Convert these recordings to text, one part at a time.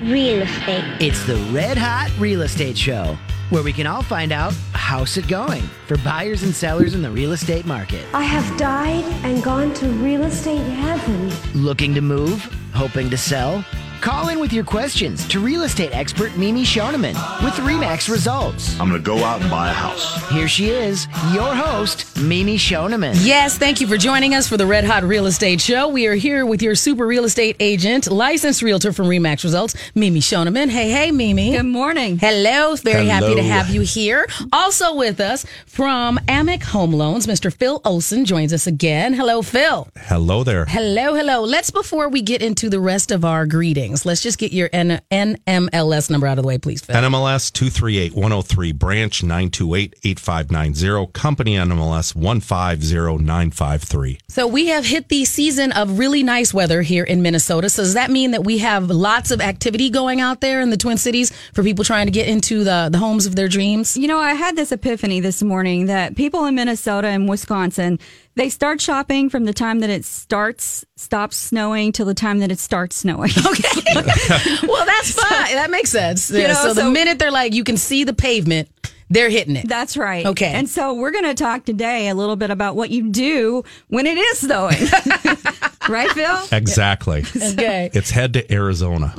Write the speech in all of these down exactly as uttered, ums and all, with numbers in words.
real estate. It's the Red Hot Real Estate Show, where we can all find out how's it going for buyers and sellers in the real estate market. I have died and gone to real estate heaven. Looking to move? Hoping to sell? Call in with your questions to real estate expert Mimi Shoneman with RE/MAX Results. I'm going to go out and buy a house. Here she is, your host, Mimi Shoneman. Yes, thank you for joining us for the Red Hot Real Estate Show. We are here with your super real estate agent, licensed realtor from RE/MAX Results, Mimi Shoneman. Hey, hey, Mimi. Good morning. Hello. Very Hello. happy to have you here. Also with us from Amic Home Loans, Mister Phil Olson joins us again. Hello, Phil. Hello there. Hello, hello. Let's, before we get into the rest of our greetings, let's just get your N- NMLS number out of the way, please, Phil. N M L S two three eight one oh three, branch nine two eight eight five nine zero, company N M L S one five zero nine five three. So we have hit the season of really nice weather here in Minnesota. So does that mean that we have lots of activity going out there in the Twin Cities for people trying to get into the, the homes of their dreams? You know, I had this epiphany this morning that people in Minnesota and Wisconsin, they start shopping from the time that it starts, stops snowing till the time that it starts snowing. Okay. Well, that's fine. That makes sense. You Yeah, know, so the so- minute they're like, you can see the pavement, they're hitting it. That's right. Okay. And so we're going to talk today a little bit about what you do when it is snowing. Right, Phil? Exactly. Okay. It's head to Arizona.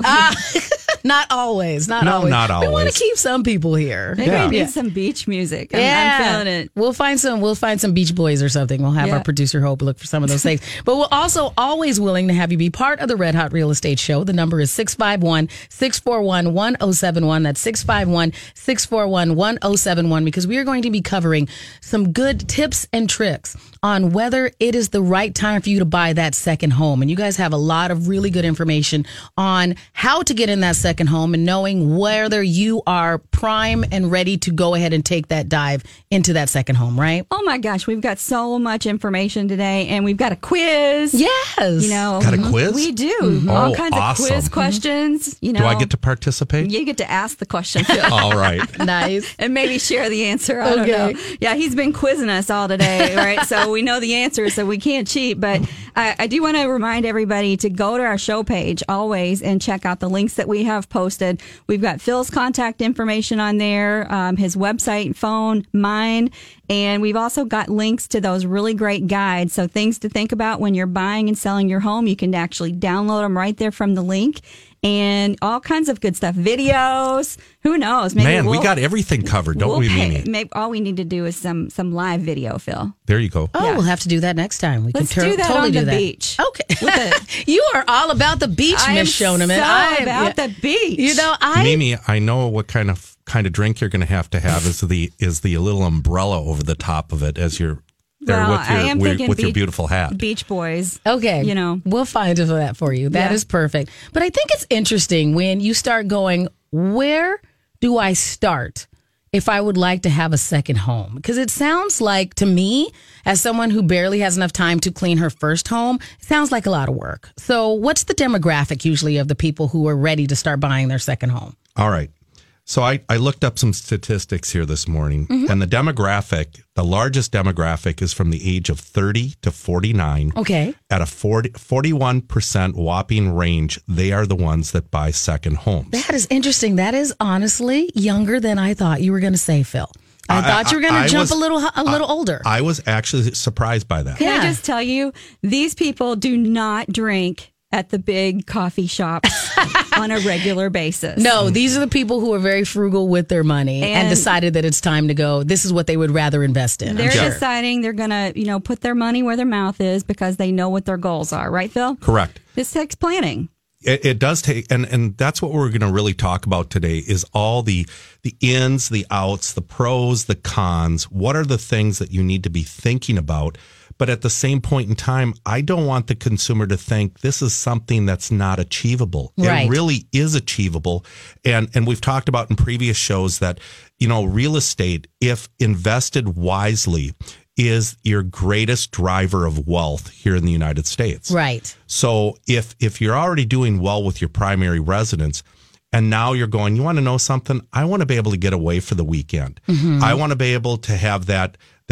Not always. Not No, always. not We want always. to keep some people here. Maybe Yeah. we need Yeah. some beach music. I'm, Yeah, I'm feeling it. We'll find some. We'll find some Beach Boys or something. We'll have Yeah. our producer Hope look for some of those things. But we're also always willing to have you be part of the Red Hot Real Estate Show. The number is six five one, six four one, one oh seven one. That's six five one, six four one, one oh seven one, because we are going to be covering some good tips and tricks on whether it is the right time for you to buy that second home. And you guys have a lot of really good information on how to get in that second home and knowing whether you are prime and ready to go ahead and take that dive into that second home, right? Oh my gosh, we've got so much information today, and we've got a quiz. Yes. You know, Got a quiz? We do Mm-hmm. all Oh, kinds awesome. of quiz questions. You know, Do I get to participate? You get to ask the question, Phil. All right. Nice. And maybe share the answer. I Okay. don't know. Yeah, he's been quizzing us all today, right? So we know the answer, so we can't cheat. But I, I do want to remind everybody to go to our show page always and check out the links that we have posted. We've got Phil's contact information on there, um, his website, phone, mine. And we've also got links to those really great guides. So things to think about when you're buying and selling your home. You can actually download them right there from the link. And all kinds of good stuff. Videos. Who knows? Maybe Man, we we'll- got everything covered, don't we'll we, pay- Mimi? Maybe all we need to do is some some live video, Phil. There you go. Oh, Yeah. we'll have to do that next time. We Let's can tur- do that totally on do the that. beach. Okay. you are all about the beach, I am Miss Shoneman. so I am- about yeah. the beach. You know, I Mimi, I know what kind of kind of drink you're going to have to have is the is the little umbrella over the top of it as you're there Well, with your I am with, thinking with your beach- beautiful hat. Beach Boys. Okay. You know. We'll find that for you. That Yeah. is perfect. But I think it's interesting when you start going, where do I start if I would like to have a second home? Because it sounds like, to me, as someone who barely has enough time to clean her first home, it sounds like a lot of work. So what's the demographic usually of the people who are ready to start buying their second home? All right. So I, I looked up some statistics here this morning, Mm-hmm. and the demographic, the largest demographic is from the age of thirty to forty-nine. Okay. At a forty, forty-one percent whopping range, they are the ones that buy second homes. That is interesting. That is honestly younger than I thought you were going to say, Phil. I, I- thought you were I- going I to jump was- a little a little older. I was actually surprised by that. Can Yeah. I just tell you, these people do not drink at the big coffee shops on a regular basis. No, these are the people who are very frugal with their money and, And- decided that it's time to go. This is what they would rather invest in. I'm They're sure. deciding they're going to, you know, put their money where their mouth is because they know what their goals are. Right, Phil? Correct. This takes planning. It, it does take, and, and that's what we're going to really talk about today is all the the ins, the outs, the pros, the cons. What are the things that you need to be thinking about? But at the same point in time, I don't want the consumer to think this is something that's not achievable. Right. It really is achievable. And and we've talked about in previous shows that, you know, real estate, if invested wisely, is your greatest driver of wealth here in the United States. Right. So if if you're already doing well with your primary residence, and now you're going, you want to know something? I want to be able to get away for the weekend. I want to be able to have that that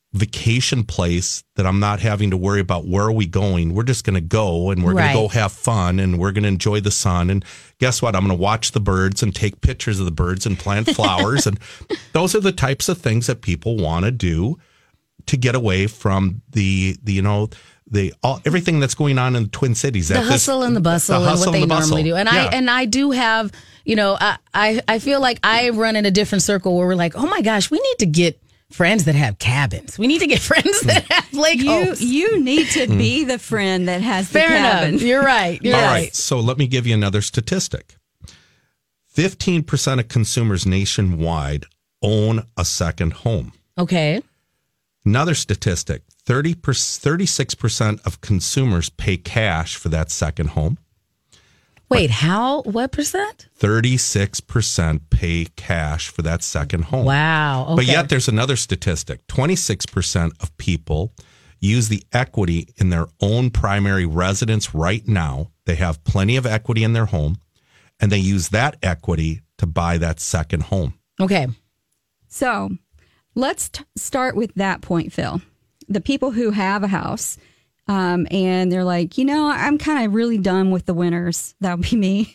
vacation place that I'm not having to worry about where are we going. We're just going to go and we're Right. going to go have fun and we're going to enjoy the sun. And guess what? I'm going to watch the birds and take pictures of the birds and plant flowers. And those are the types of things that people want to do to get away from the, the you know, the all, everything that's going on in the Twin Cities. The At this- hustle and the bustle the and hustle what they and the normally bustle. do. And Yeah. I and I do have, you know, I, I I feel like I run in a different circle where we're like, oh my gosh, we need to get friends that have cabins. We need to get friends that have lake You homes. you need to be the friend that has the Fair cabin. enough. You're right. You're All right. right. So let me give you another statistic. fifteen percent of consumers nationwide own a second home. Okay. Another statistic, thirty percent, thirty-six percent of consumers pay cash for that second home. Wait, how? What percent? thirty-six percent pay cash for that second home. Wow. Okay. But yet there's another statistic. twenty-six percent of people use the equity in their own primary residence right now. They have plenty of equity in their home, and they use that equity to buy that second home. Okay. So let's t- start with that point, Phil. The people who have a house um, and they're like, you know, I'm kind of really done with the winters. That would be me.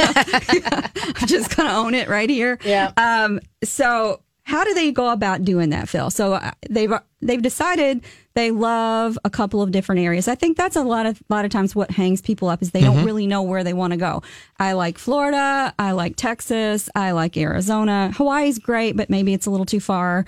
I'm just going to own it right here. Yeah. Um, so how do they go about doing that, Phil? So uh, they've they've decided they love a couple of different areas. I think that's a lot of lot of times what hangs people up is they don't really know where they want to go. I like Florida. I like Texas. I like Arizona. Hawaii's great, but maybe it's a little too far.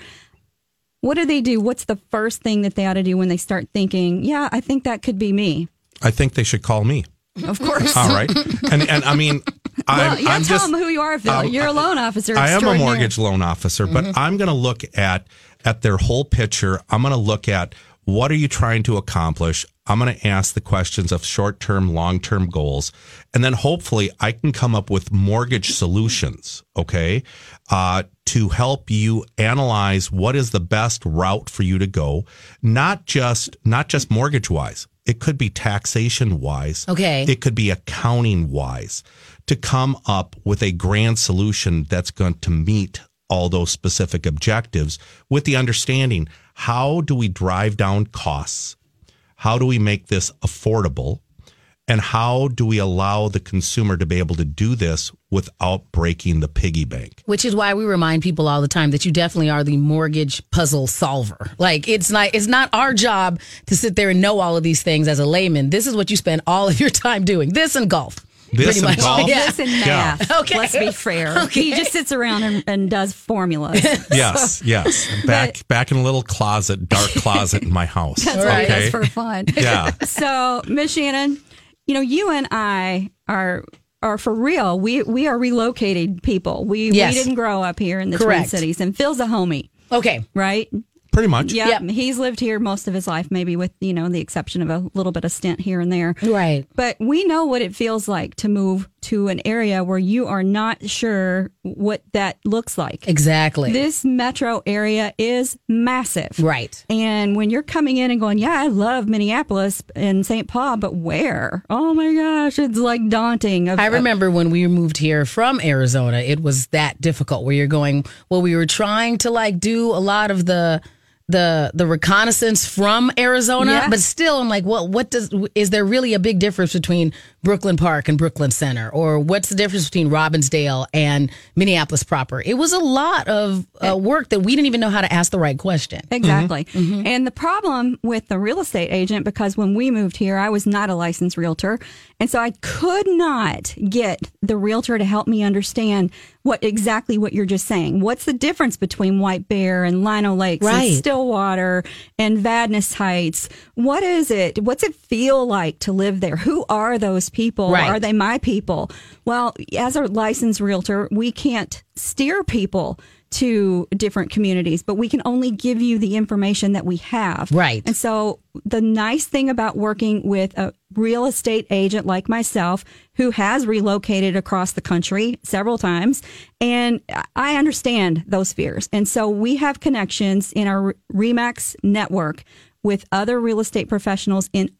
What do they do? What's the first thing that they ought to do when they start thinking, yeah, I think that could be me? I think they should call me. Of course. All right. And and I mean, Well, I'm, yeah, I'm tell just, them who you are, Phil. um, You're a loan officer. I am a extraordinaire. mortgage loan officer, but I'm going to look at at their whole picture. I'm going to look at what are you trying to accomplish. I'm going to ask the questions of short-term, long-term goals, and then hopefully I can come up with mortgage solutions. Okay, uh, to help you analyze what is the best route for you to go, not just not just mortgage-wise. It could be taxation-wise. Okay. It could be accounting-wise, to come up with a grand solution that's going to meet all those specific objectives with the understanding, how do we drive down costs? How do we make this affordable? And how do we allow the consumer to be able to do this without breaking the piggy bank? Which is why we remind people all the time that you definitely are the mortgage puzzle solver. Like it's not it's not our job to sit there and know all of these things as a layman. This is what you spend all of your time doing. This and golf. This pretty and much. golf? Yeah. This and Yeah. math. Okay. Let's be fair. Okay. He just sits around and, and does formulas. Yes, yes. Back back in a little closet, dark closet in my house. That's what he does for fun. Yeah. So, Miss Shannon, you know, you and I are are for real. We we are relocated people. We Yes. we didn't grow up here in the Correct. Twin Cities. And Phil's a homie, Okay. right? Pretty much. Yep. Yep. He's lived here most of his life, maybe with, you know, the exception of a little bit of stint here and there. Right. But we know what it feels like to move to an area where you are not sure what that looks like. Exactly. This metro area is massive. Right. And when you're coming in and going, yeah, I love Minneapolis and Saint Paul, but where? Oh my gosh, it's like daunting. Of, I remember when we moved here from Arizona, it was that difficult where you're going, well, we were trying to like do a lot of the the the reconnaissance from Arizona, Yeah. but still I'm like, well, what does is there really a big difference between Brooklyn Park and Brooklyn Center? Or what's the difference between Robbinsdale and Minneapolis proper? It was a lot of uh, work that we didn't even know how to ask the right question. Exactly. And the problem with the real estate agent, because when we moved here, I was not a licensed realtor. And so I could not get the realtor to help me understand what exactly what you're just saying. What's the difference between White Bear and Lino Lakes Right. and Stillwater and Vadnais Heights? What is it? What's it feel like to live there? Who are those people? Right. Are they my people? Well, as a licensed realtor, we can't steer people to different communities, but we can only give you the information that we have. Right. And so the nice thing about working with a real estate agent like myself, who has relocated across the country several times, and I understand those fears. And so we have connections in our RE/MAX network with other real estate professionals in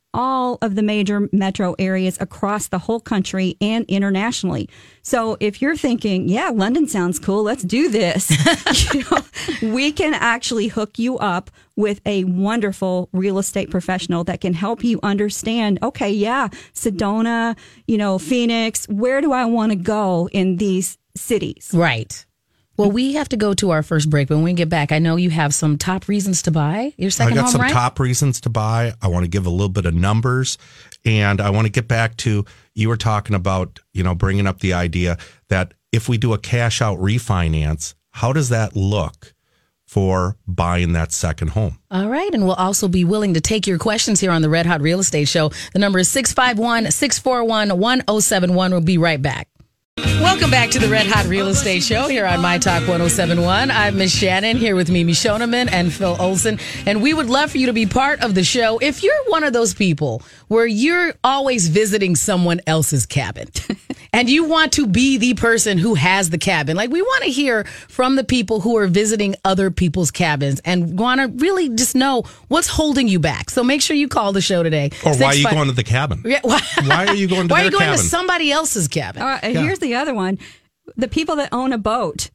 all of the major metro areas across the whole country and internationally. So if you're thinking, yeah, London sounds cool, let's do this, you know, we can actually hook you up with a wonderful real estate professional that can help you understand, okay, yeah, Sedona, you know, Phoenix, where do I want to go in these cities? Right. Well, we have to go to our first break, but when we get back, I know you have some top reasons to buy your second I got home, some right? top reasons to buy. I want to give a little bit of numbers, and I want to get back to, you were talking about, you know, bringing up the idea that if we do a cash out refinance, how does that look for buying that second home? All right. And we'll also be willing to take your questions here on the Red Hot Real Estate Show. The number is six five one, six four one, one oh seven one. We'll be right back. Welcome back to the Red Hot Real Estate Show here on My Talk one oh seven one. I'm Miss Shannon here with Mimi Shoneman and Phil Olson. And we would love for you to be part of the show. If you're one of those people where you're always visiting someone else's cabin and you want to be the person who has the cabin, like we want to hear from the people who are visiting other people's cabins and want to really just know what's holding you back. So make sure you call the show today. Or why are you Six, going to the cabin? Yeah, why, Why are you going to why their are you going cabin? to somebody else's cabin? All right, here's the other one. The people that own a boat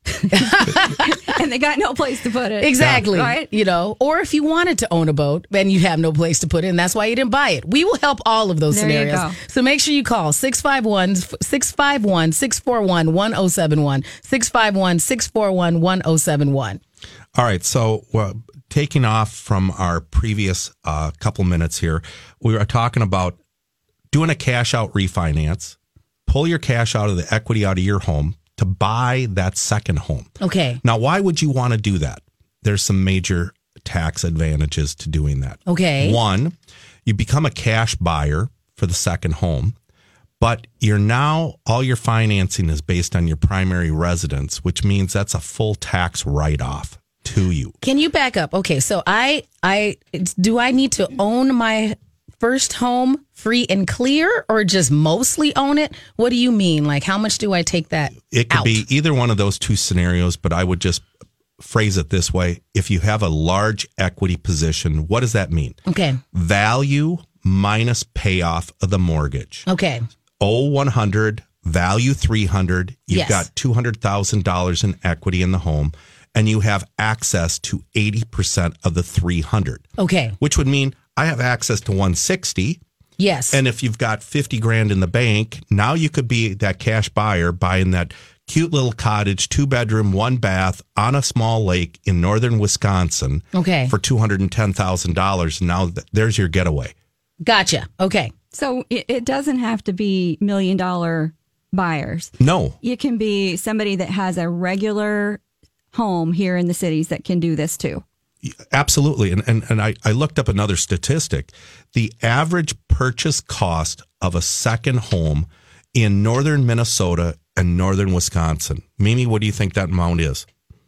and they got no place to put it. Exactly. Right? You know, or if you wanted to own a boat and you have no place to put it, and that's why you didn't buy it. We will help all of those There you scenarios. go. So make sure you call six five one, six five one, six four one, one oh seven one, six five one, six four one, one oh seven one. All right. So, well, taking off from our previous uh, couple minutes here, we were talking about doing a cash out refinance, pull your cash out of the equity out of your home to buy that second home. Okay. Now, why would you want to do that? There's some major tax advantages to doing that. Okay. One, you become a cash buyer for the second home, but you're now, all your financing is based on your primary residence, which means that's a full tax write-off to you. Can you back up? Okay, so I, I, do I need to own my first home free and clear, or just mostly own it? What do you mean? Like, how much do I take that It could out? be either one of those two scenarios, but I would just phrase it this way. If you have a large equity position, what does that mean? Okay. Value minus payoff of the mortgage. Okay. Owe one hundred, value three hundred. You've Yes. got two hundred thousand dollars in equity in the home, and you have access to eighty percent of the three hundred. Okay. Which would mean I have access to one hundred sixty. Yes. And if you've got fifty grand in the bank, now you could be that cash buyer buying that cute little cottage, two bedroom, one bath on a small lake in northern Wisconsin Okay. for two hundred ten thousand dollars. Now th- there's your getaway. Gotcha. Okay. So it, it doesn't have to be million dollar buyers. No. You can be somebody that has a regular home here in the cities that can do this too. Absolutely. And, and, and I, I looked up another statistic. The average purchase cost of a second home in northern Minnesota and northern Wisconsin. Mimi, what do you think that amount is?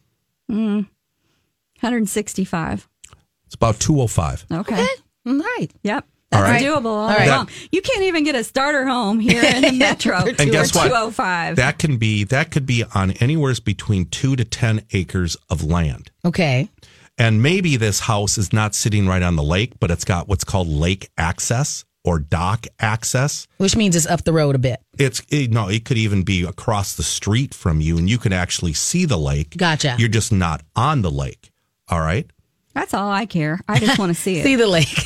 Mm, one hundred sixty-five. It's about two oh five. Okay. Okay. All right. Yep. All That's right. doable all All day right. long. You can't even get a starter home here in the metro. And guess for what? two oh five. That can be that could be on anywhere between two to ten acres of land. Okay. And maybe this house is not sitting right on the lake, but it's got what's called lake access or dock access. Which means it's up the road a bit. It's it, no, it could even be across the street from you, and you can actually see the lake. Gotcha. You're just not on the lake. All right. That's all I care. I just want to see it. See the lake.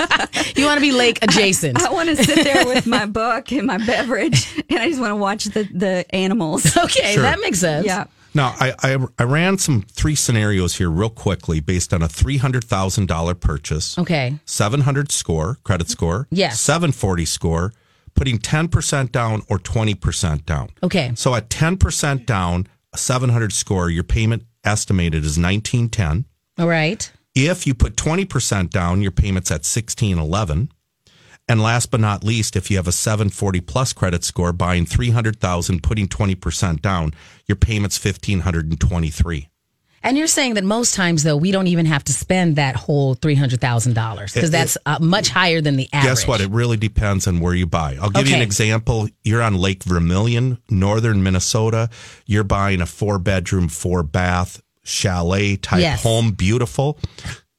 You want to be lake adjacent. I want to sit there with my book and my beverage, and I just want to watch the, the animals. Okay, Sure. that makes sense. Yeah. Now, I, I I ran some three scenarios here real quickly based on a three hundred thousand dollars purchase. Okay. seven hundred score, credit score. Yes. seven forty score, putting ten percent down or twenty percent down. Okay. So at ten percent down, a seven hundred score, your payment estimated is nineteen ten. All right. If you put twenty percent down, your payment's at sixteen eleven. And last but not least, if you have a seven forty plus credit score, buying three hundred thousand, putting twenty percent down, your payment's fifteen twenty-three. And you're saying that most times, though, we don't even have to spend that whole three hundred thousand dollars because It- that's uh, much higher than the average. Guess what? It really depends on where you buy. I'll give you an Okay. example. You're on Lake Vermilion, northern Minnesota. You're buying a four bedroom, four bath chalet type Yes. home. Beautiful.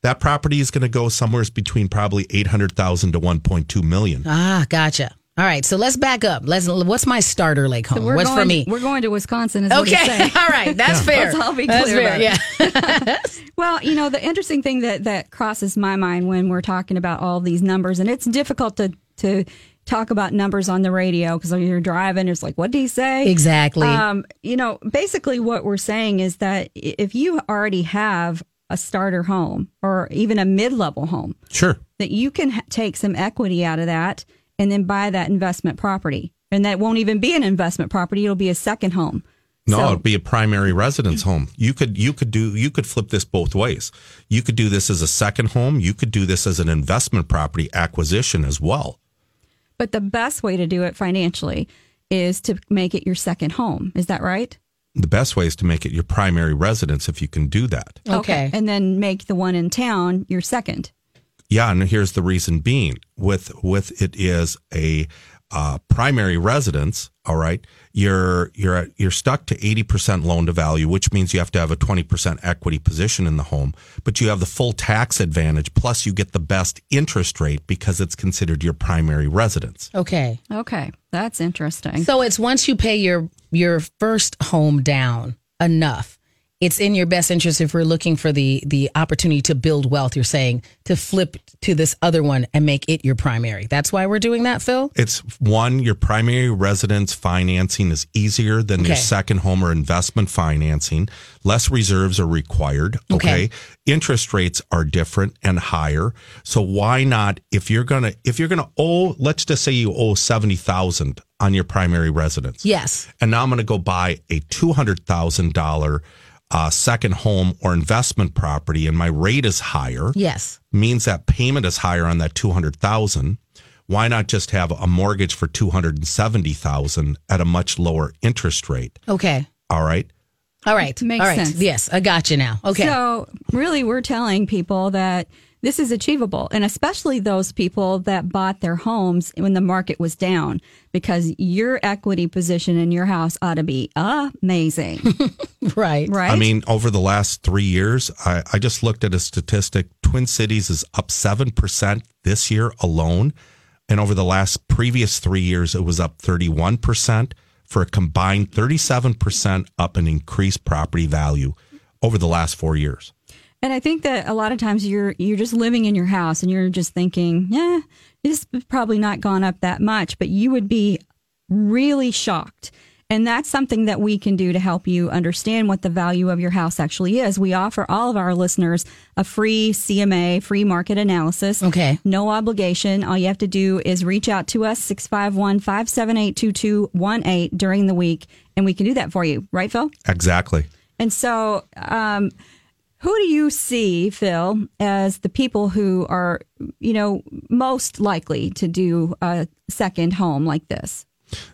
that property is going to go somewhere between probably eight hundred thousand to one point two million. Ah, gotcha. All right, so let's back up. Let's. What's my starter lake home? We're What's going, for me? We're going to Wisconsin. Is what he's Okay, saying. all right, that's fair. Let's all be That's clear fair. about Yeah. Well, you know, the interesting thing that, that crosses my mind when we're talking about all these numbers, and it's difficult to, to talk about numbers on the radio because when you're driving, it's like, what did he say? Exactly. Um, you know, basically what we're saying is that if you already have a starter home or even a mid-level home, Sure. that you can ha- take some equity out of that and then buy that investment property. And that won't even be an investment property. It'll be a second home. No, So- it'd be a primary residence home. You could you could do you could flip this both ways. You could do this as a second home. You could do this as an investment property acquisition as well. But the best way to do it financially is to make it your second home. Is that right? The best way is to make it your primary residence if you can do that. Okay. And then make the one in town your second. Yeah, and here's the reason being with with it is a uh, primary residence. All right, you're you're you're stuck to eighty percent loan to value, which means you have to have a twenty percent equity position in the home. But you have the full tax advantage, plus you get the best interest rate because it's considered your primary residence. Okay. Okay. That's interesting. So it's once you pay your your first home down enough, it's in your best interest if we're looking for the the opportunity to build wealth, you're saying, to flip to this other one and make it your primary. That's why we're doing that, Phil? It's one, your primary residence financing is easier than your Okay. second home or investment financing. Less reserves are required. Okay? Okay. Interest rates are different and higher. So why not, if you're gonna if you're gonna owe, let's just say you owe seventy thousand on your primary residence. Yes. And now I'm gonna go buy a two hundred thousand dollar uh, second home or investment property, and my rate is higher. Yes. Means that payment is higher on that two hundred thousand. Why not just have a mortgage for two hundred seventy thousand at a much lower interest rate? Okay. All right. All right. Makes All right. sense. Yes, I got you now. Okay. So really, we're telling people that this is achievable, and especially those people that bought their homes when the market was down, because your equity position in your house ought to be amazing, right. right? I mean, over the last three years, I, I just looked at a statistic. Twin Cities is up seven percent this year alone. And over the last previous three years, it was up thirty-one percent for a combined thirty-seven percent up in increased property value over the last four years. And I think that a lot of times you're you're just living in your house and you're just thinking, yeah, it's probably not gone up that much, but you would be really shocked. And that's something that we can do to help you understand what the value of your house actually is. We offer all of our listeners a free C M A, free market analysis. Okay. No obligation. All you have to do is reach out to us, six five one, five seven eight, two two one eight during the week, and we can do that for you. Right, Phil? Exactly. And so, um, who do you see, Phil, as the people who are, you know, most likely to do a second home like this?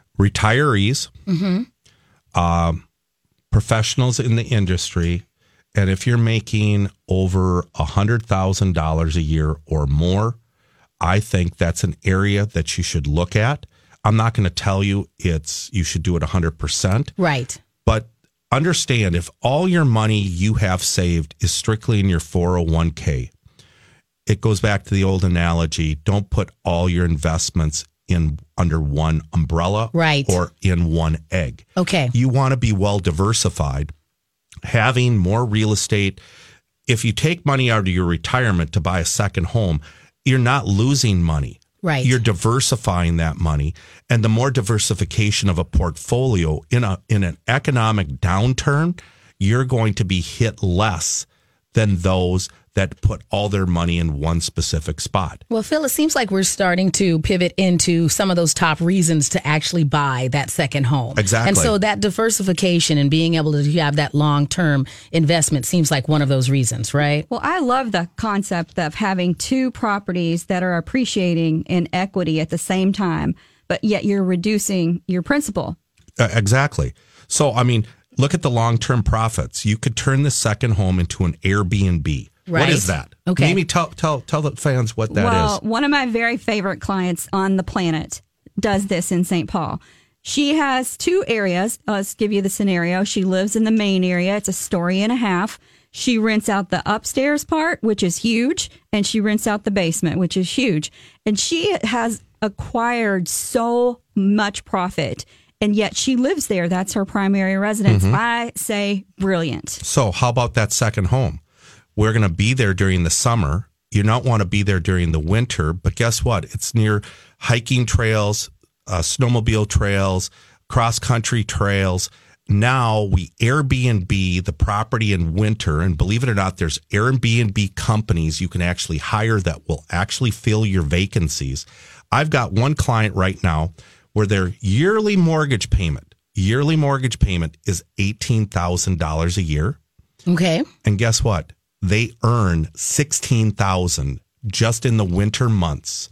Retirees, um, professionals in the industry, and if you're making over one hundred thousand dollars a year or more, I think that's an area that you should look at. I'm not going to tell you it's you should do it one hundred percent, Right. but understand if all your money you have saved is strictly in your four oh one k, it goes back to the old analogy, don't put all your investments in under one umbrella Right. or in one egg. Okay. You want to be well diversified, having more real estate. If you take money out of your retirement to buy a second home, you're not losing money. Right. You're diversifying that money. And the more diversification of a portfolio in a in an economic downturn, you're going to be hit less than those that put all their money in one specific spot. Well, Phil, it seems like we're starting to pivot into some of those top reasons to actually buy that second home. Exactly. And so that diversification and being able to have that long-term investment seems like one of those reasons, right? Well, I love the concept of having two properties that are appreciating in equity at the same time, but yet you're reducing your principal. Uh, exactly. So, I mean, look at the long-term profits. You could turn the second home into an Airbnb. What Right. is that? Okay. Mimi, tell, tell, tell the fans what that is. Well, one of my very favorite clients on the planet does this in Saint Paul. She has two areas. Let's give you the scenario. She lives in the main area. It's a story and a half. She rents out the upstairs part, which is huge, and she rents out the basement, which is huge. And she has acquired so much profit, and yet she lives there. That's her primary residence. Mm-hmm. I say brilliant. So how about that second home? We're going to be there during the summer. You don't want to be there during the winter, but guess what? It's near hiking trails, uh, snowmobile trails, cross-country trails. Now we Airbnb the property in winter, and believe it or not, there's Airbnb companies you can actually hire that will actually fill your vacancies. I've got one client right now where their yearly mortgage payment, yearly mortgage payment is eighteen thousand dollars a year. Okay. And guess what? They earn sixteen thousand dollars just in the winter months.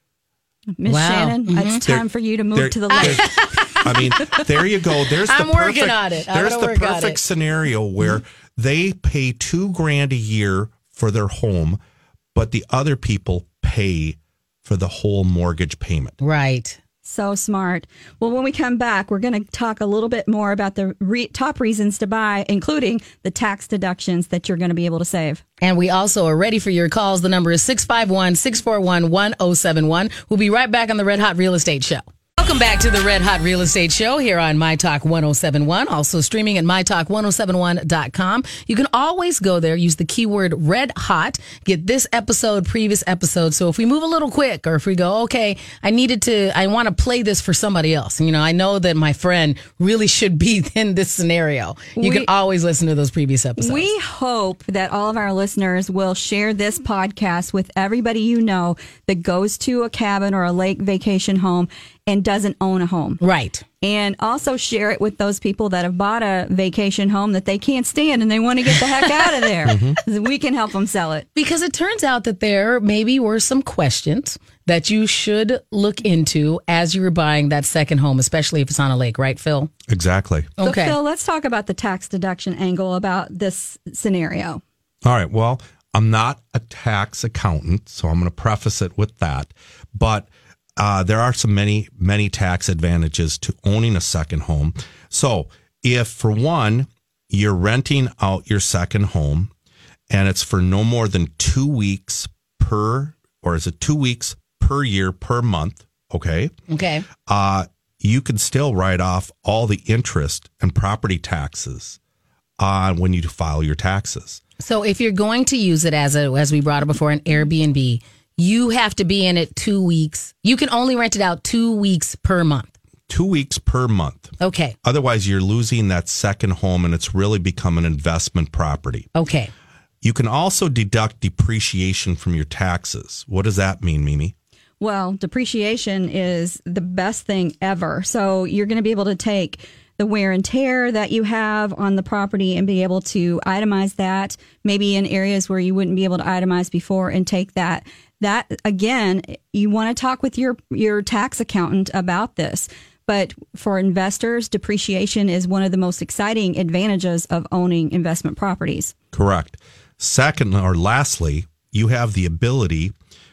Miss Wow. Shannon, Mm-hmm. it's time There- for you to move there- to the lake. I mean, there you go. There's the I'm working perfect, on it. I'm There's gonna the work on perfect it. scenario where they pay two grand a year for their home, but the other people pay for the whole mortgage payment. Right. So smart. Well, when we come back, we're going to talk a little bit more about the re- top reasons to buy, including the tax deductions that you're going to be able to save. And we also are ready for your calls. The number is six five one, six four one, one oh seven one. We'll be right back on the Red Hot Real Estate Show. Welcome back to the Red Hot Real Estate Show here on My Talk one oh seven one, also streaming at my talk one oh seven one dot com. You can always go there, use the keyword Red Hot, get this episode, previous episode. So if we move a little quick, or if we go, okay, I needed to, I want to play this for somebody else. You know, I know that my friend really should be in this scenario. You We- can always listen to those previous episodes. We hope that all of our listeners will share this podcast with everybody you know that goes to a cabin or a lake vacation home and doesn't own a home. Right. And also share it with those people that have bought a vacation home that they can't stand and they want to get the heck out of there. Mm-hmm. We can help them sell it. Because it turns out that there maybe were some questions that you should look into as you were buying that second home, especially if it's on a lake, right, Phil? Exactly. So Okay. Phil, let's talk about the tax deduction angle about this scenario. All right. Well, I'm not a tax accountant, so I'm going to preface it with that. But uh, there are some many, many tax advantages to owning a second home. So if, for one, you're renting out your second home and it's for no more than two weeks per, or is it two weeks per year per month? Okay. Okay. Uh, you can still write off all the interest and property taxes uh, when you file your taxes. So if you're going to use it as a, as we brought it before, an Airbnb, you have to be in it two weeks. You can only rent it out two weeks per month. Two weeks per month. Okay. Otherwise, you're losing that second home and it's really become an investment property. Okay. You can also deduct depreciation from your taxes. What does that mean, Mimi? Well, depreciation is the best thing ever. So you're going to be able to take the wear and tear that you have on the property and be able to itemize that, maybe in areas where you wouldn't be able to itemize before, and take that. That, again, you want to talk with your, your tax accountant about this. But for investors, depreciation is one of the most exciting advantages of owning investment properties. Correct. Second, or lastly, you have the ability,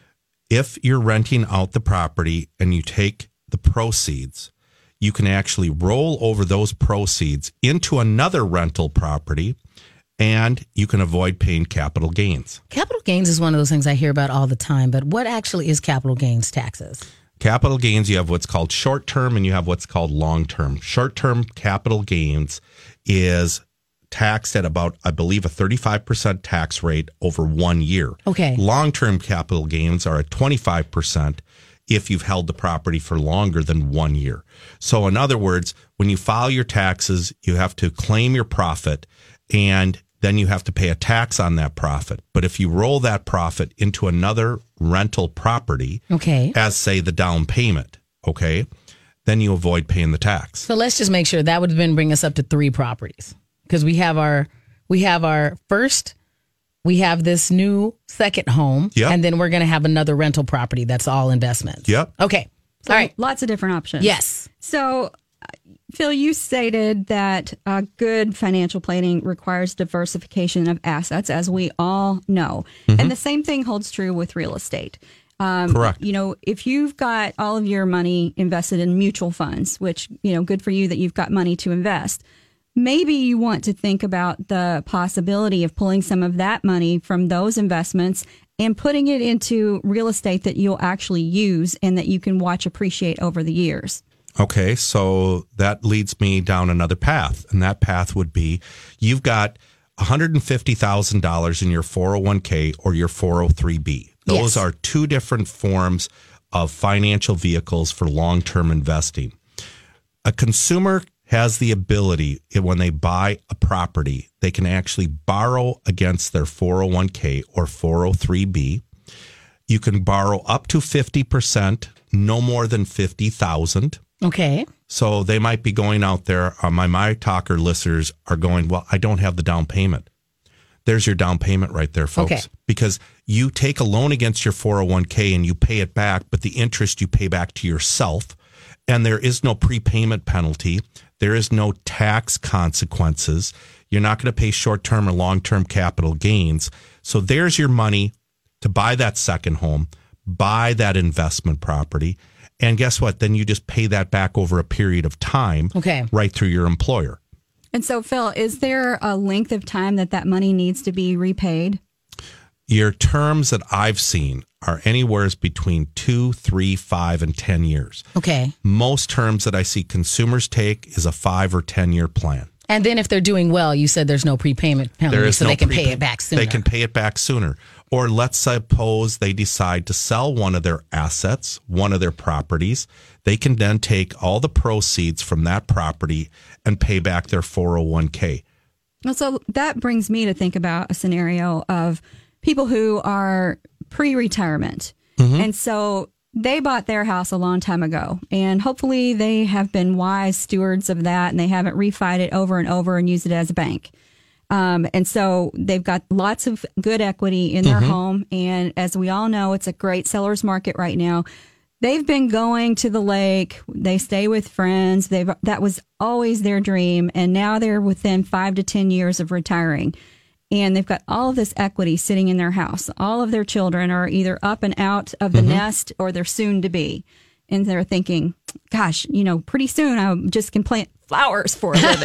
if you're renting out the property and you take the proceeds, you can actually roll over those proceeds into another rental property, and you can avoid paying capital gains. Capital gains is one of those things I hear about all the time, but what actually is capital gains taxes? Capital gains, you have what's called short term and you have what's called long term. Short term capital gains is taxed at about, I believe, a thirty-five percent tax rate over one year. Okay. Long term capital gains are at twenty-five percent if you've held the property for longer than one year. So, in other words, when you file your taxes, you have to claim your profit, and then you have to pay a tax on that profit. But if you roll that profit into another rental property, Okay. as say the down payment, okay, then you avoid paying the tax. So let's just make sure that would then bring us up to three properties, because we have our we have our first, we have this new second home, Yep. and then we're going to have another rental property that's all investments. Yep. Okay. So All right. lots of different options. Yes. So, uh, Phil, you stated that uh, good financial planning requires diversification of assets, as we all know. And the same thing holds true with real estate. Um, Correct. You know, if you've got all of your money invested in mutual funds, which, you know, good for you that you've got money to invest. maybe you want to think about the possibility of pulling some of that money from those investments and putting it into real estate that you'll actually use and that you can watch appreciate over the years. Okay, so that leads me down another path, and that path would be you've got one hundred fifty thousand dollars in your four oh one k or your four oh three b. Those Yes. are two different forms of financial vehicles for long-term investing. A consumer has the ability, when they buy a property, they can actually borrow against their four oh one k or four oh three b. You can borrow up to fifty percent, no more than fifty thousand dollars. Okay. So they might be going out there, uh, my My Talker listeners are going, well, I don't have the down payment. There's your down payment right there, folks. Okay. Because you take a loan against your four oh one k and you pay it back, but the interest you pay back to yourself, and there is no prepayment penalty. There is no tax consequences. You're not going to pay short-term or long-term capital gains. So there's your money to buy that second home, buy that investment property. And guess what? Then you just pay that back over a period of time, Okay. right through your employer. And so, Phil, is there a length of time that that money needs to be repaid? Your terms that I've seen are anywhere between two, three, five, and ten years. Okay. Most terms that I see consumers take is a five or ten year plan. And then if they're doing well, you said there's no prepayment penalty, There is so no they can prepa- pay it back sooner. They can pay it back sooner. Or let's suppose they decide to sell one of their assets, one of their properties. They can then take all the proceeds from that property and pay back their four oh one k. Well, so that brings me to think about a scenario of people who are pre-retirement. Mm-hmm. And so they bought their house a long time ago, and hopefully they have been wise stewards of that and they haven't refied it over and over and used it as a bank. Um, and so they've got lots of good equity in their Mm-hmm. home. And as we all know, it's a great seller's market right now. They've been going to the lake. They stay with friends. They've, that was always their dream. And now they're within five to ten years of retiring. And they've got all of this equity sitting in their house. All of their children are either up and out of the Mm-hmm. nest or they're soon to be. And they're thinking, gosh, you know, pretty soon I just can plant flowers for a living.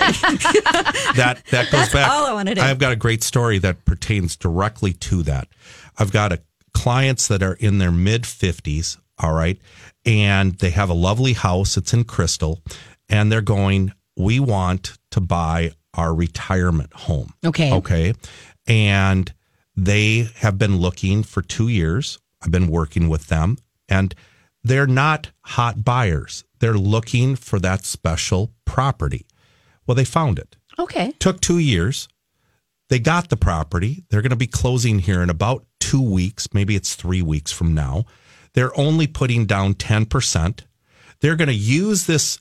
That that goes That's back. all I wanna do. I've got a great story that pertains directly to that. I've got a, clients that are in their mid fifties, all right, and they have a lovely house. It's in Crystal, and they're going, we want to buy our retirement home. Okay. Okay. And they have been looking for two years. I've been working with them, and they're not hot buyers. They're looking for that special property. Well, they found it. Okay. Took two years. They got the property. They're going to be closing here in about two weeks. Maybe it's three weeks from now. They're only putting down ten percent. They're going to use this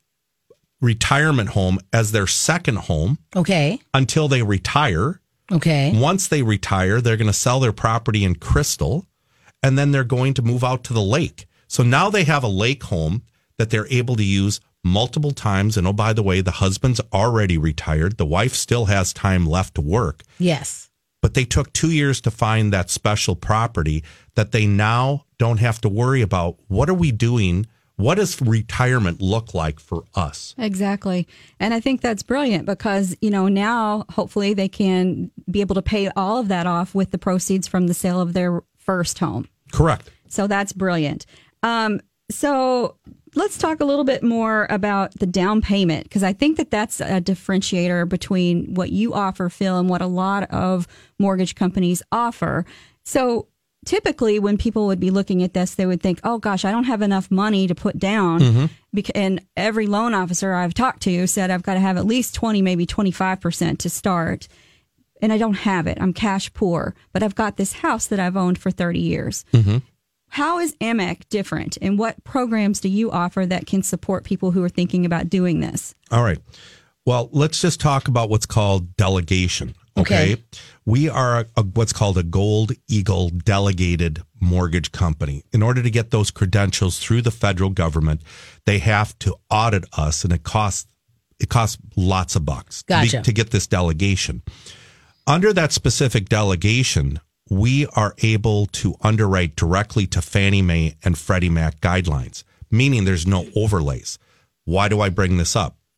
retirement home as their second home Okay. until they retire. Okay. Once they retire, they're going to sell their property in Crystal, and then they're going to move out to the lake. So now they have a lake home that they're able to use multiple times. And oh, by the way, the husband's already retired. The wife still has time left to work. Yes. But they took two years to find that special property that they now don't have to worry about. What are we doing? What does retirement look like for us? Exactly. And I think that's brilliant because, you know, now hopefully they can be able to pay all of that off with the proceeds from the sale of their first home. Correct. So that's brilliant. Um, so let's talk a little bit more about the down payment, because I think that that's a differentiator between what you offer, Phil, and what a lot of mortgage companies offer. So typically when people would be looking at this, they would think, oh gosh, I don't have enough money to put down. Mm-hmm. Bec- and every loan officer I've talked to said I've got to have at least twenty, maybe twenty-five percent to start. And I don't have it. I'm cash poor, but I've got this house that I've owned for thirty years. Mm-hmm. How is M E C different, and what programs do you offer that can support people who are thinking about doing this? All right. Well, let's just talk about what's called delegation. Okay. Okay. We are a, a, what's called a Gold Eagle delegated mortgage company. In order to get those credentials through the federal government, they have to audit us, and it costs it costs lots of bucks to, be- Gotcha. to get this delegation. Under that specific delegation, we are able to underwrite directly to Fannie Mae and Freddie Mac guidelines, meaning there's no overlays. Why do I bring this up?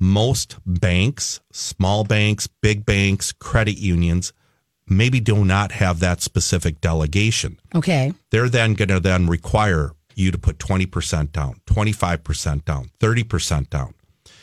most banks, small banks, big banks, credit unions, maybe do not have that specific delegation. Okay. They're then going to then require you to put twenty percent down, twenty-five percent down, thirty percent down.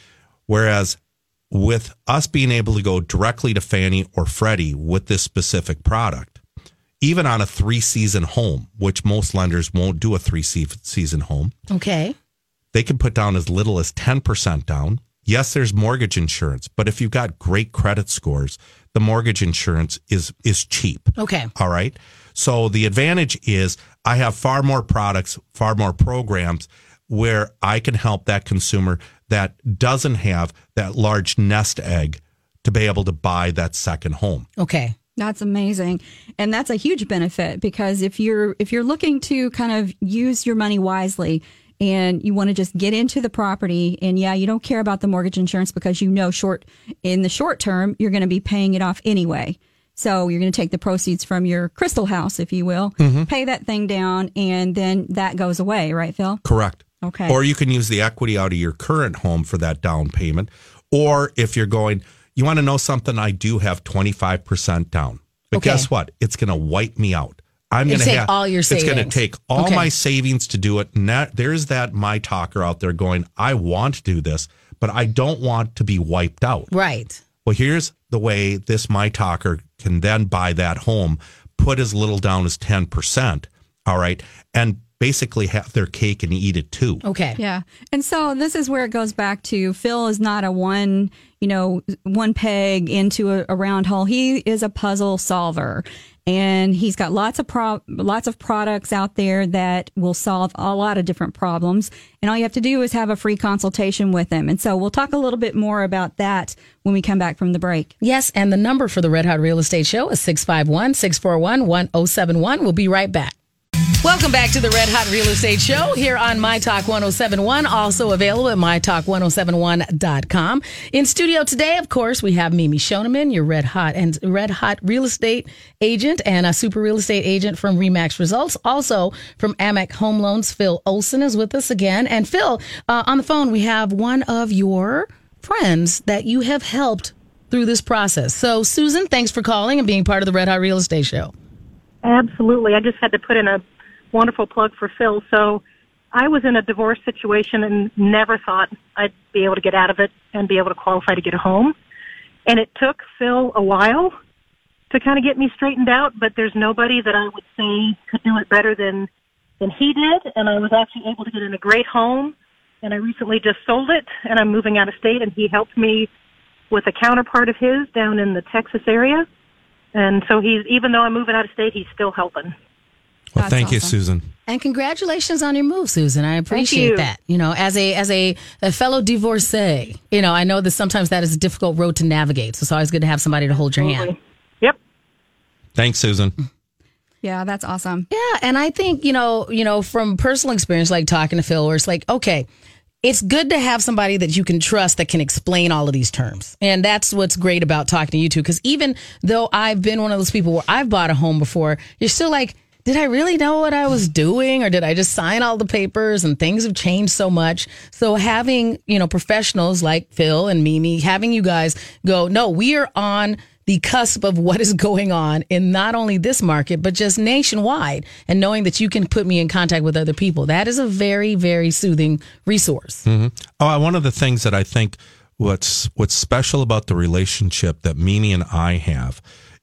Whereas with us being able to go directly to Fannie or Freddie with this specific product, even on a three-season home, which most lenders won't do a three-season home, Okay. they can put down as little as ten percent down. Yes, there's mortgage insurance, but if you've got great credit scores, the mortgage insurance is is cheap. Okay. All right. So the advantage is I have far more products, far more programs where I can help that consumer that doesn't have that large nest egg to be able to buy that second home. Okay. That's amazing. And that's a huge benefit because if you're if you're looking to kind of use your money wisely and you want to just get into the property and yeah, you don't care about the mortgage insurance because you know short in the short term you're going to be paying it off anyway. So you're going to take the proceeds from your crystal house, if you will, mm-hmm. pay that thing down, and then that goes away, right, Phil? Correct. Okay. Or you can use the equity out of your current home for that down payment. Or if you're going, you want to know something, I do have twenty-five percent down. But Okay. guess what? It's going to wipe me out. I'm It'll going to take have all your It's going to savings. take all Okay. my savings to do it. And that, there's that my talker out there going, I want to do this, but I don't want to be wiped out. Right. Well, here's the way this my talker can then buy that home, put as little down as ten percent. All right. And basically have their cake and eat it too. Okay. Yeah. And so this is where it goes back to Phil is not a one, you know, one peg into a, a round hole. He is a puzzle solver. And he's got lots of pro- lots of products out there that will solve a lot of different problems. And all you have to do is have a free consultation with him. And so we'll talk a little bit more about that when we come back from the break. Yes, and the number for the Red Hot Real Estate Show is six five one, six four one, one oh seven one. We'll be right back. Welcome back to the Red Hot Real Estate Show here on My Talk one oh seven one, also available at my talk ten seventy-one dot com. In studio today, of course, we have Mimi Shoneman, your Red Hot and Red Hot real estate agent and a super real estate agent from Remax Results. Also from Amac Home Loans, Phil Olson is with us again. And Phil, uh, on the phone, we have one of your friends that you have helped through this process. So, Susan, thanks for calling and being part of the Red Hot Real Estate Show. Absolutely. I just had to put in a wonderful plug for Phil. So I was in a divorce situation and never thought I'd be able to get out of it and be able to qualify to get a home. And it took Phil a while to kind of get me straightened out, but there's nobody that I would say could do it better than, than he did. And I was actually able to get in a great home, and I recently just sold it, and I'm moving out of state, and he helped me with a counterpart of his down in the Texas area. And so he's, even though I'm moving out of state, he's still helping. Well, That's thank you, awesome. Susan. And congratulations on your move, Susan. I appreciate you. that. You know, as a as a, a fellow divorcee, you know, I know that sometimes that is a difficult road to navigate. So it's always good to have somebody to hold your hand. Yep. Thanks, Susan. Yeah, that's awesome. Yeah, and I think, you know, you know, from personal experience, like talking to Phil, where it's like, okay, it's good to have somebody that you can trust that can explain all of these terms. And that's what's great about talking to you two. Because even though I've been one of those people where I've bought a home before, you're still like, did I really know what I was doing, or did I just sign all the papers? And things have changed so much. So having, you know, professionals like Phil and Mimi, having you guys go, no, we are on the cusp of what is going on in not only this market, but just nationwide, and knowing that you can put me in contact with other people. That is a very, very soothing resource. Mm-hmm. Oh, one of the things that I think what's what's special about the relationship that Mimi and I have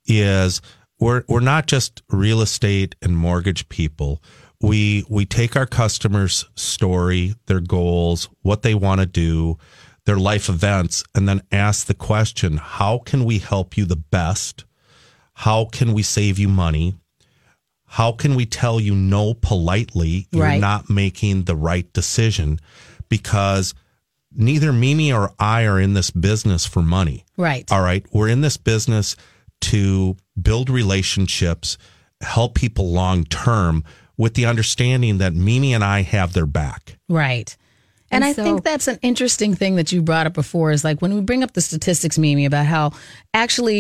is we're we're not just real estate and mortgage people. We we take our customers' story, their goals, what they want to do, their life events, and then ask the question, how can we help you the best? How can we save you money? How can we tell you no politely? You're Right. not making the right decision, because neither Mimi or I are in this business for money. Right. All right. We're in this business to build relationships, help people long term, with the understanding that Mimi and I have their back. Right. And, And I so- think that's an interesting thing that you brought up before, is like when we bring up the statistics, Mimi, about how actually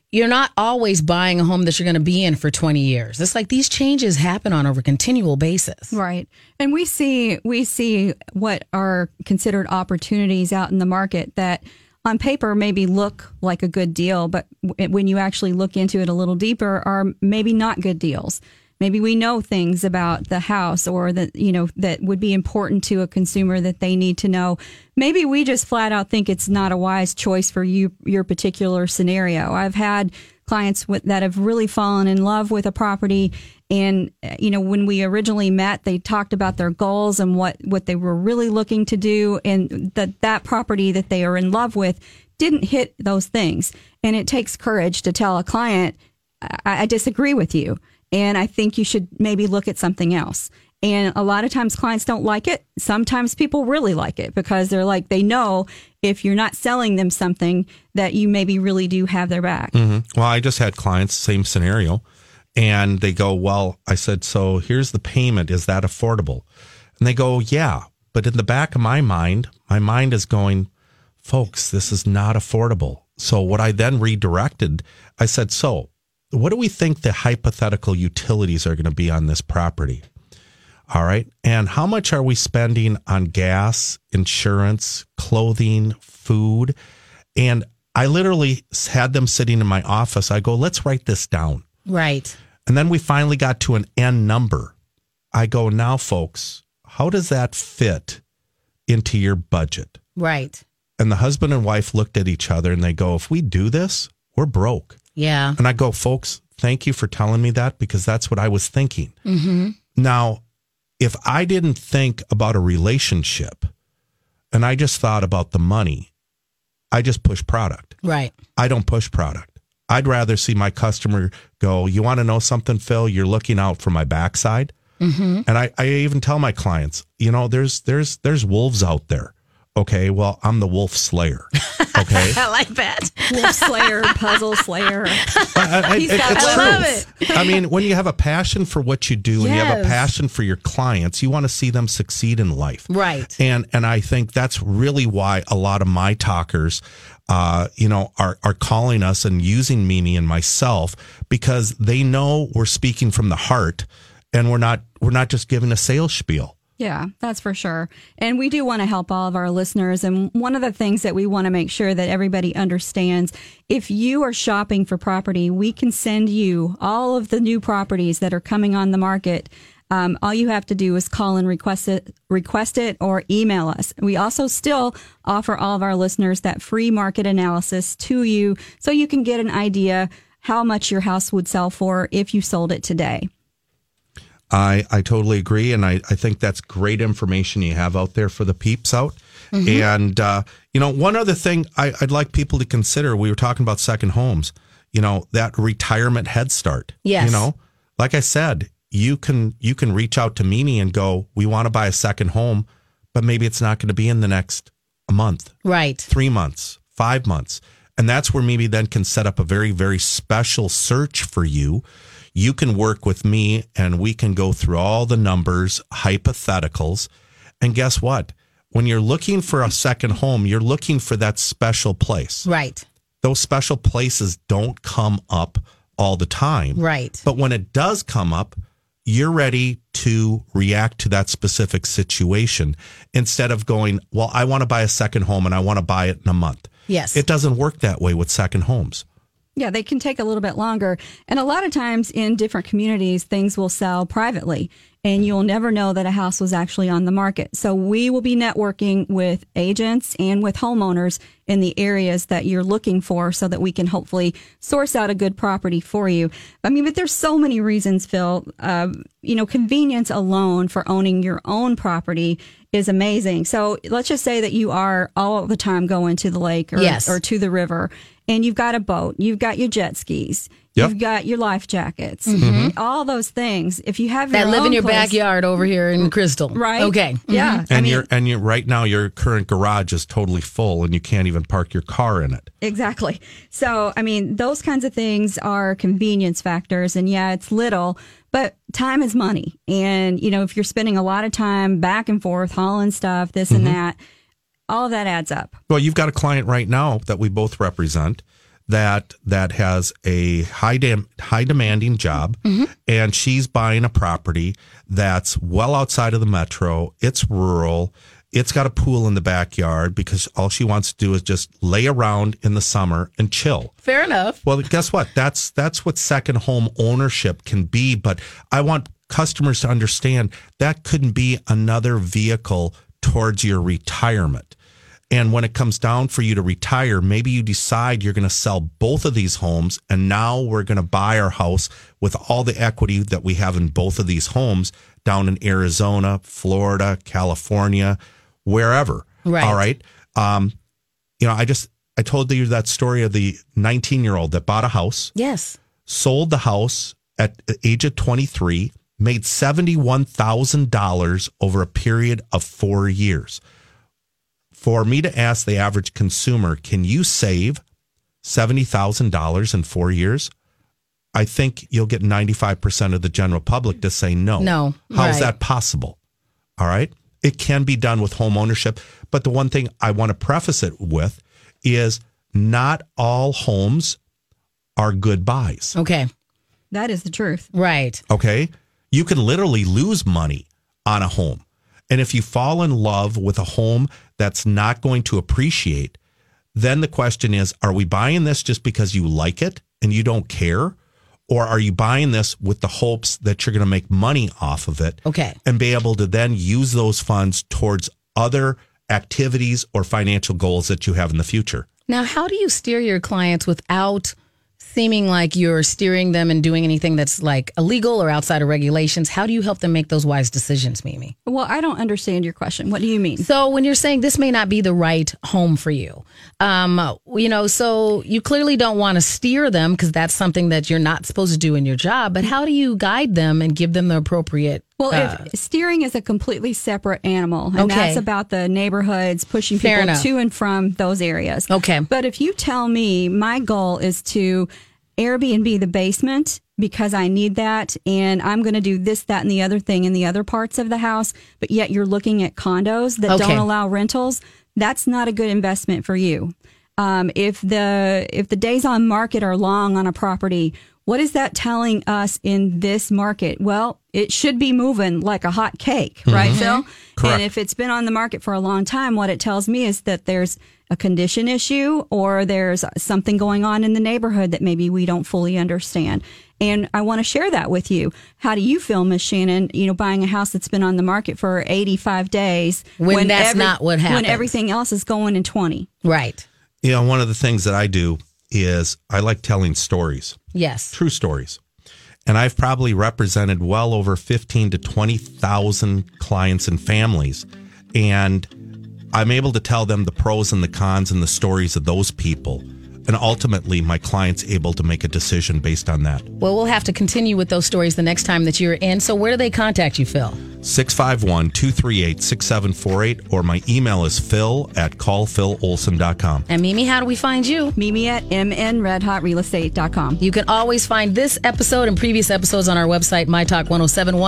you're not always buying a home that you're going to be in for twenty years. It's like these changes happen on a continual basis. Right. And we see we see what are considered opportunities out in the market that on paper maybe look like a good deal, but when you actually look into it a little deeper are maybe not good deals. Maybe we know things about the house or that, you know, that would be important to a consumer that they need to know. Maybe we just flat out think it's not a wise choice for you, your particular scenario. I've had clients with, that have really fallen in love with a property. And, you know, when we originally met, they talked about their goals and what, what they were really looking to do. And that that property that they are in love with didn't hit those things. And it takes courage to tell a client, I, I disagree with you. And I think you should maybe look at something else. And a lot of times clients don't like it. Sometimes people really like it because they're like, they know if you're not selling them something that you maybe really do have their back. Mm-hmm. Well, I just had clients, same scenario. And they go, well, I said, so here's the payment. Is that affordable? And they go, yeah. But in the back of my mind, my mind is going, folks, this is not affordable. So what I then redirected, I said, so what do we think the hypothetical utilities are going to be on this property? All right. And how much are we spending on gas, insurance, clothing, food? And I literally had them sitting in my office. I go, let's write this down. Right. And then we finally got to an end number. I go, now, folks, how does that fit into your budget? Right. And the husband and wife looked at each other and they go, if we do this, we're broke. Yeah. And I go, folks, thank you for telling me that because that's what I was thinking. Mm-hmm. Now, if I didn't think about a relationship and I just thought about the money, I just push product. Right. I don't push product. I'd rather see my customer go, you want to know something, Phil? You're looking out for my backside. Mm-hmm. And I, I even tell my clients, you know, there's there's there's wolves out there. Okay, well, I'm the wolf slayer. Okay, I like that. Wolf slayer, puzzle slayer. I, I, He's it, got- it's I true. love it. I mean, when you have a passion for what you do and you have a Yes. passion for your clients, you want to see them succeed in life. Right. And and I think that's really why a lot of my talkers, uh, you know, are are calling us and using Mimi and myself because they know we're speaking from the heart and we're not we're not just giving a sales spiel. Yeah, that's for sure. And we do want to help all of our listeners. And one of the things that we want to make sure that everybody understands, if you are shopping for property, we can send you all of the new properties that are coming on the market. Um, all you have to do is call and request it, request it or email us. We also still offer all of our listeners that free market analysis to you so you can get an idea how much your house would sell for if you sold it today. I, I totally agree. And I, I think that's great information you have out there for the peeps out. Mm-hmm. And, uh, you know, one other thing I, I'd like people to consider, we were talking about second homes, you know, that retirement head start. Yes. You know, like I said, you can you can reach out to Mimi and go, we want to buy a second home, but maybe it's not going to be in the next a month. Right. Three months, five months. And that's where Mimi then can set up a very, very special search for you. You can work with me and we can go through all the numbers, hypotheticals. And guess what? When you're looking for a second home, you're looking for that special place. Right. Those special places don't come up all the time. Right. But when it does come up, you're ready to react to that specific situation instead of going, well, I want to buy a second home and I want to buy it in a month. Yes. It doesn't work that way with second homes. Yeah, they can take a little bit longer. And a lot of times in different communities, things will sell privately and you'll never know that a house was actually on the market. So we will be networking with agents and with homeowners in the areas that you're looking for so that we can hopefully source out a good property for you. I mean, but there's so many reasons, Phil. Uh, you know, convenience alone for owning your own property is amazing. So let's just say that you are all the time going to the lake or, Yes. or to the river. And you've got a boat, you've got your jet skis, Yep. you've got your life jackets, Mm-hmm. all those things. If you have your That live own in your place- backyard over here in Crystal. right? Okay. Yeah. I And mean, you're and you're right now your current garage is totally full and you can't even park your car in it. exactly. So, I mean, those kinds of things are convenience factors. And yeah, it's little, but time is money. And, you know, if you're spending a lot of time back and forth hauling stuff, this and that, all of that adds up. Well, you've got a client right now that we both represent that that has a high dam, high demanding job, mm-hmm. and she's buying a property that's well outside of the metro. It's rural. It's got a pool in the backyard because all she wants to do is just lay around in the summer and chill. Fair enough. Well, guess what? That's that's what second home ownership can be. But I want customers to understand that couldn't be another vehicle towards your retirement. And when it comes down for you to retire, maybe you decide you're going to sell both of these homes, and now we're going to buy our house with all the equity that we have in both of these homes down in Arizona, Florida, California, wherever. Right. All right. Um, you know, I just, I told you that story of the nineteen year old that bought a house. Yes. Sold the house at the age of twenty-three, made seventy-one thousand dollars over a period of four years. For me to ask the average consumer, can you save seventy thousand dollars in four years? I think you'll get ninety-five percent of the general public to say no. No. How is right. that possible? All right. It can be done with home ownership. But the one thing I want to preface it with is not all homes are good buys. Okay. That is the truth. Right. Okay. You can literally lose money on a home. And if you fall in love with a home that's not going to appreciate, then the question is, are we buying this just because you like it and you don't care? Or are you buying this with the hopes that you're going to make money off of it? Okay. And be able to then use those funds towards other activities or financial goals that you have in the future? Now, how do you steer your clients without seeming like you're steering them and doing anything that's like illegal or outside of regulations? How do you help them make those wise decisions, Mimi? Well, I don't understand your question. What do you mean? So when you're saying this may not be the right home for you, um, you know, so you clearly don't want to steer them because that's something that you're not supposed to do in your job. But how do you guide them and give them the appropriate? Well, uh, if steering is a completely separate animal, and Okay. that's about the neighborhoods, pushing Fair people enough. to and from those areas. Okay. But if you tell me my goal is to Airbnb the basement because I need that, and I'm going to do this, that, and the other thing in the other parts of the house, but yet you're looking at condos that Okay. don't allow rentals, that's not a good investment for you. Um, if the if the days on market are long on a property, what is that telling us in this market? Well, it should be moving like a hot cake, right, Phil? Correct. And if it's been on the market for a long time, what it tells me is that there's a condition issue or there's something going on in the neighborhood that maybe we don't fully understand. And I want to share that with you. How do you feel, Miss Shannon, you know, buying a house that's been on the market for eighty-five days When that's not what When happens. everything else is going in twenty. right. You know, one of the things that I do is I like telling stories. Yes. True stories. And I've probably represented well over fifteen to twenty thousand clients and families. And I'm able to tell them the pros and the cons and the stories of those people. And ultimately, my client's able to make a decision based on that. Well, we'll have to continue with those stories the next time that you're in. So where do they contact you, Phil? six five one, two three eight, six seven four eight, or my email is phil at call phil olson dot com. And Mimi, how do we find you? Mimi at m n red hot real estate dot com. You can always find this episode and previous episodes on our website, my talk ten seventy-one.